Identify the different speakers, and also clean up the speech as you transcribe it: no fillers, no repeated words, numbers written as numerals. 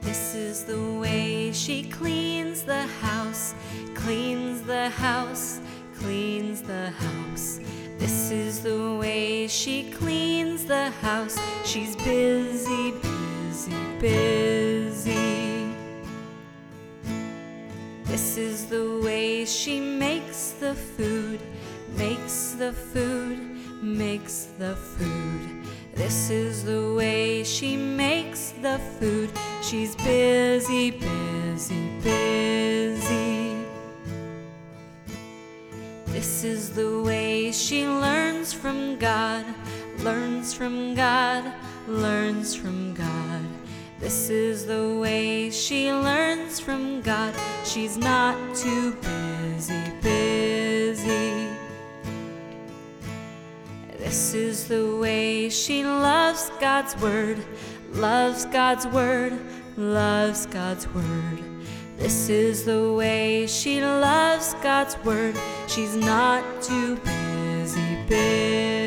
Speaker 1: This is the way she cleans the house, cleans the house, cleans the house. This is the way she cleans the house. She's busy, busy, busy. This is the way she makes the food, makes the food, makes the food. This is the way she makes the food. She's busy, busy, busy. This is the way she learns from God, learns from God, learns from God. This is the way she learns from God. She's not too busy, busy. This is the way she loves God's word, loves God's word, loves God's word. This is the way she loves God's word. She's not too busy, busy.